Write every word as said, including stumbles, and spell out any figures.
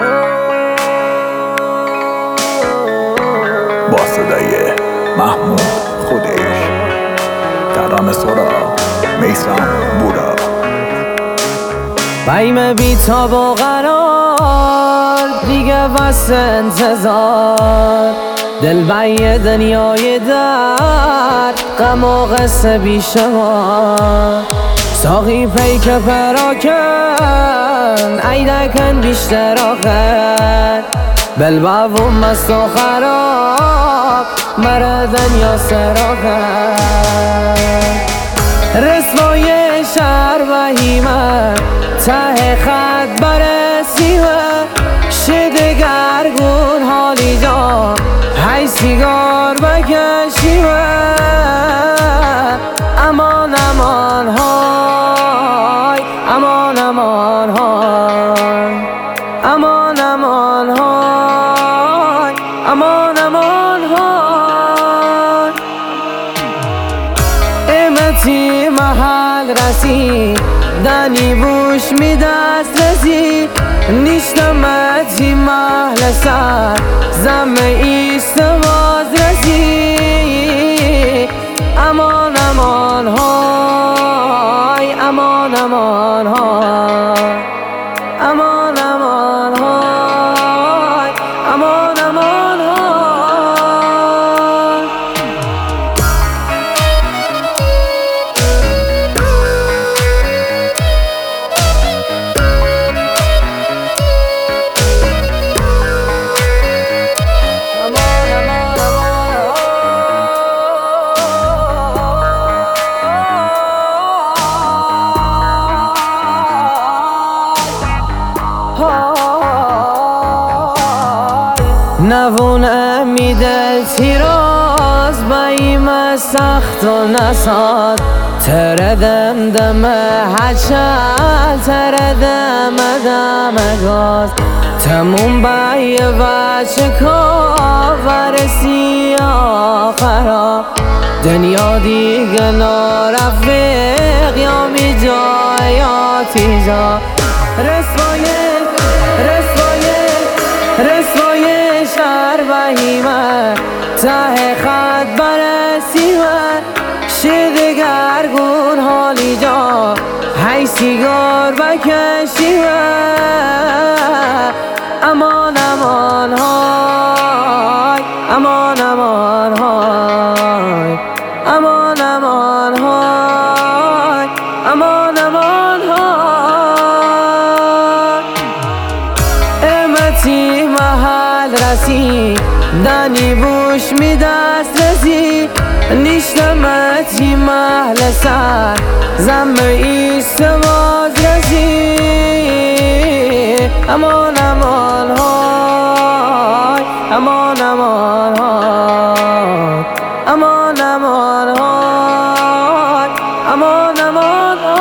با صدای محمود خودش، ترانه سرا، میثم بورا. بیم بی‌تاب و قرار دیگه بس انتظار، دل بی دنیای در غم و قصه بیشمار. ساقی پیک پراکن ایدکن بیشتر آخر، بلباو مست و خراب مره دنیا سراخر. رسوای شهر وحیمه ته خط برسیمه، شدگرگون حالی جان هی سیگار بکشیمه. امان امان های، امان امان های، امان امان های، امان امان های. امتی محل رسی دنی بوش می دست رسی، نیشتمتی محل سر زم ایست باز رسی. امان امان های، امان امان های، امان امان های، امان امان های. نوونه میده تیراز باییم سخت و نساد، تردم دم حچل تردم دم گاز. تموم بای بچه کافرسی آخرا، دنیا دیگه نارفیق یا می جا یا تیجا. رسوای رسوای رسوای شهر وحیمه ته خط برسیمه، شدگرگون حالی جا هی سیگار بکشیمه. امان امان های، امان امان های، امان امان های، امان امان های. امتی محل رسی دنی بوش می دست رسی، نیشتمتی محل سر زم ایست باز رسی. امان امان های، امان امان های، امان امان های، امان امان های.